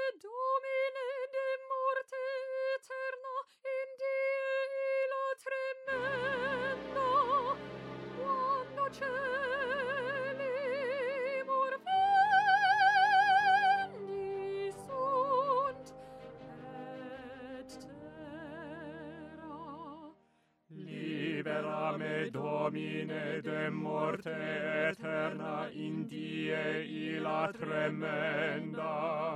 Domine de morte eterna in die la tremenda quando cieli morvendi sunt et terra. Libera me, Domine, de morte eterna in die illa tremenda.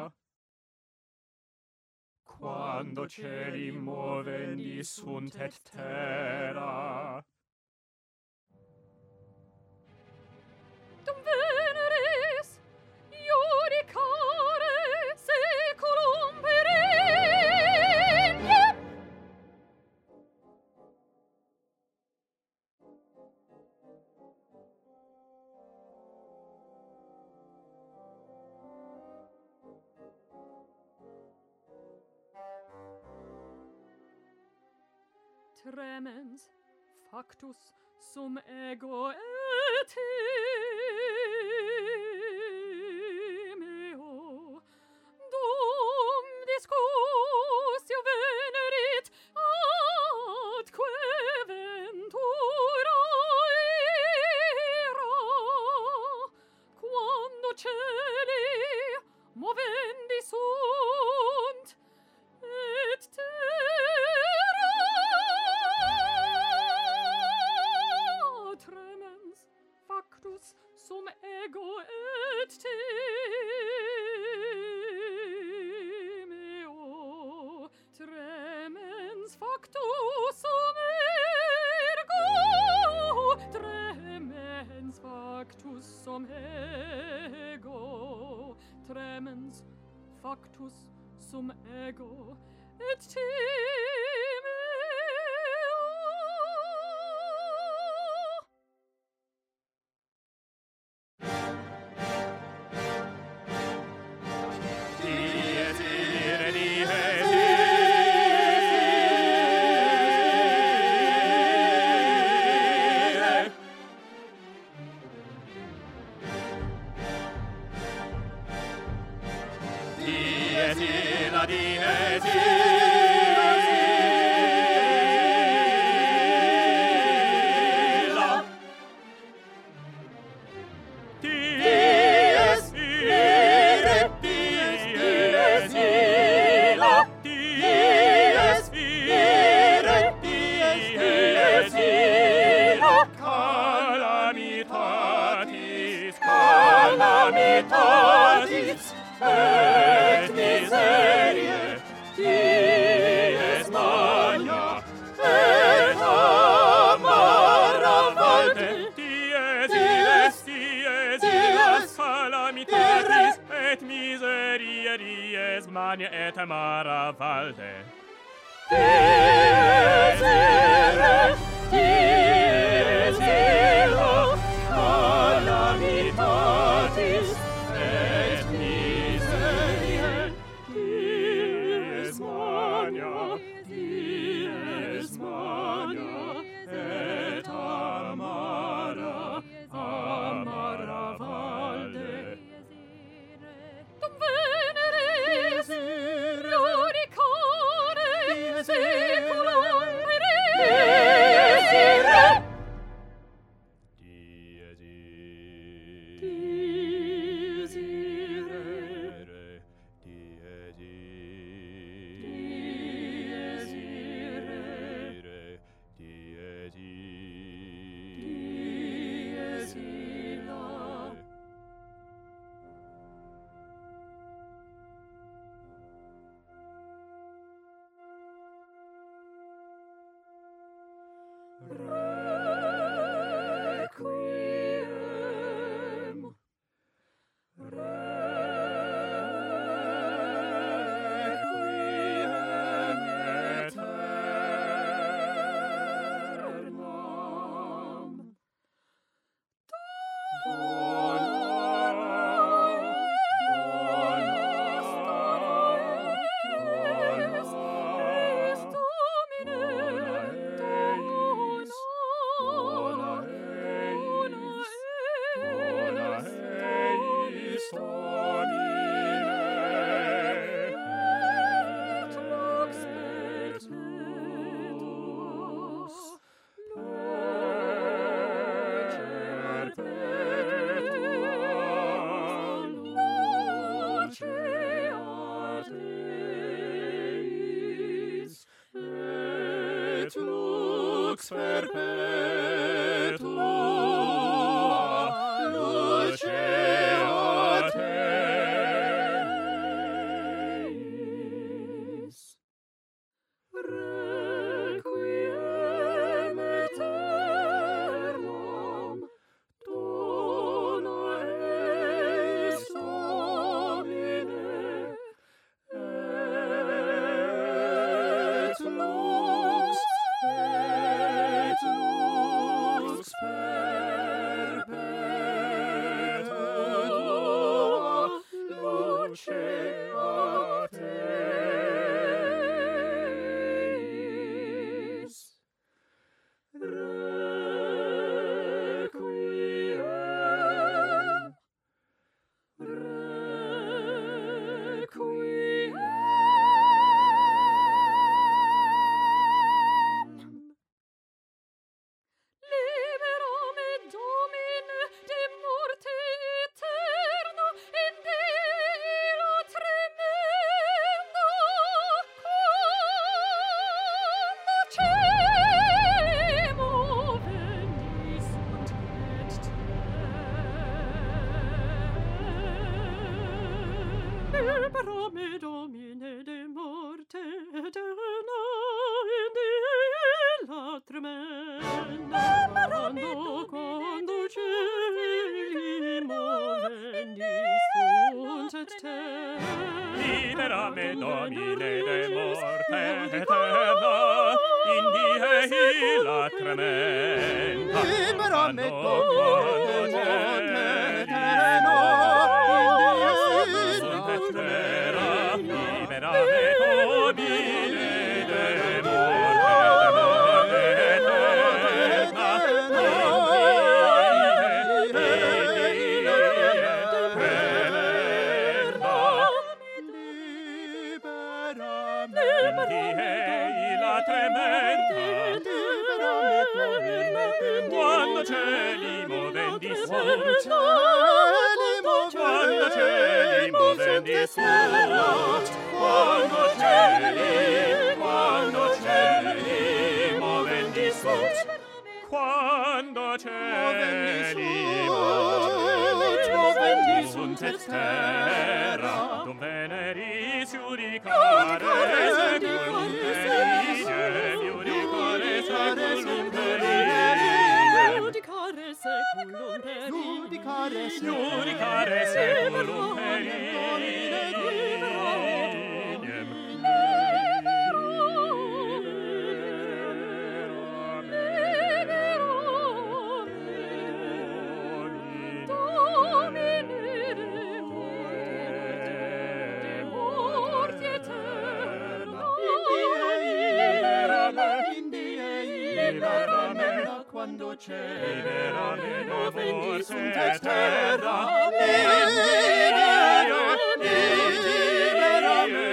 Quando cieli movendi sunt et terra. Dum veneris iudicare saeculum perennium. Tremens factus sum ego et timeo, dum discussio venerit atque ventura era, quando cieli movendi sunt et terra. Tremens factus sum ego et timeo. Tremens factus sum ergo. Tremens factus sum ego. Tremens factus sum ego et timeo. Dies ire, dies ire. Dies illa, dies illa. Dies ire, dies illa. Dies ire, dies illa. Calamitatis, calamitatis, et miseriae, dies magna, et amara valde, dies illes, calamitatis, et miseriae, dies magna, et amara valde. Dies ire, dies illa, calamitatis, et miseriae, dies magna, et amara, amara valde. Dum veneris iudicare saeculum perennium. Dies ire, Dies ire, dies dies ire, dies dies illa. Requiem. perpetua lucea Teis. Requiem aeternam dona eis Domine, et lux perpetua lucea Teis. Requiem, requiem. Libera me, Domine, de morte eterna, in Dei la tremenda, quando cieli movendi sunt et libera me, Domine, de morte eterna, in Dei la tremenda, quando cieli movendi sunt et Libera me, Domine, de morte eterna, in die la tremenda. Libera me, Quando Domine, cieli sunt et terra, libera me, Domine, de morte eterna, la tremenda. Quando cieli movendi sunt, quando cieli movendi sunt, quando cieli movendi sunt, quando cieli movendi sunt et terra, dum veneris iudicare seculum perigem, iudicare seculum perigem, Iudicare seculum perigem. iudicare seculum perigem. Quando Libera me, movendi forse sunt et terra, libera me,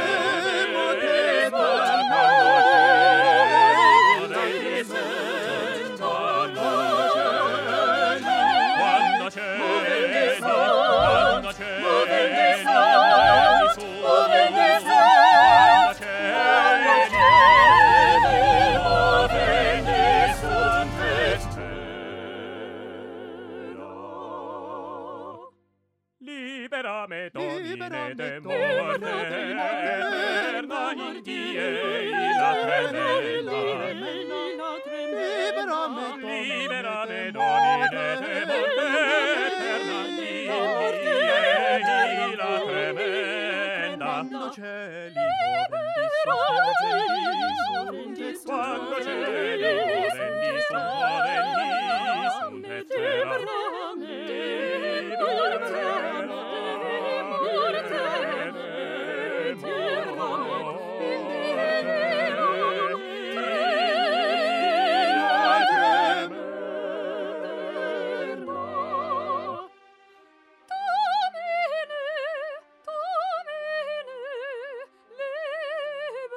Libera me, Domine, Libera de me, morte Domine, eterna, in die la tremenda. libera me, Libera me, Domine, de morte eterna, in die la tremenda. quando cieli movendi sunt Quando cieli movendi sunt et terra.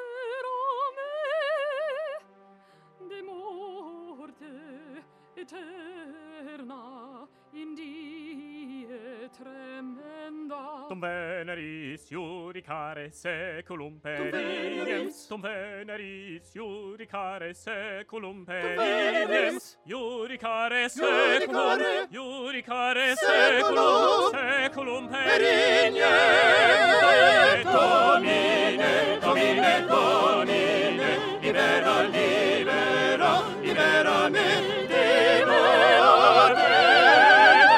Eterna eterna, in die tremenda. Dum veneris judicare saeculum perinem. veneris. Dum veneris judicare saeculum veneris. perinem. Judicare saeculum. Judicare. Judicare Saeculum. saeculum Perinem. perinem. Domine, Domine, Domine, libera, libera, libera me, libera me.